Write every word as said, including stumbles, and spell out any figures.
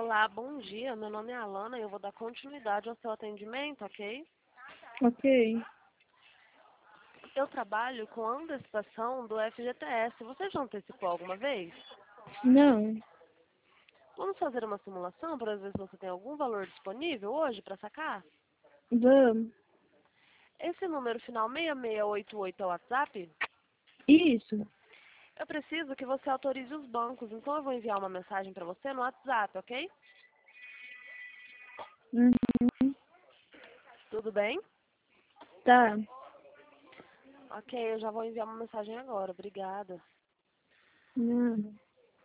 Olá, bom dia. Meu nome é Alana e eu vou dar continuidade ao seu atendimento, ok? Ok. Eu trabalho com a antecipação do F G T S. Você já antecipou alguma vez? Não. Vamos fazer uma simulação para ver se você tem algum valor disponível hoje para sacar? Vamos. Esse número final seis seis oito oito é o WhatsApp? Isso. Eu preciso que você autorize os bancos, então eu vou enviar uma mensagem para você no WhatsApp, ok? Uhum. Tudo bem? Tá. Ok, eu já vou enviar uma mensagem agora. Obrigada. Não.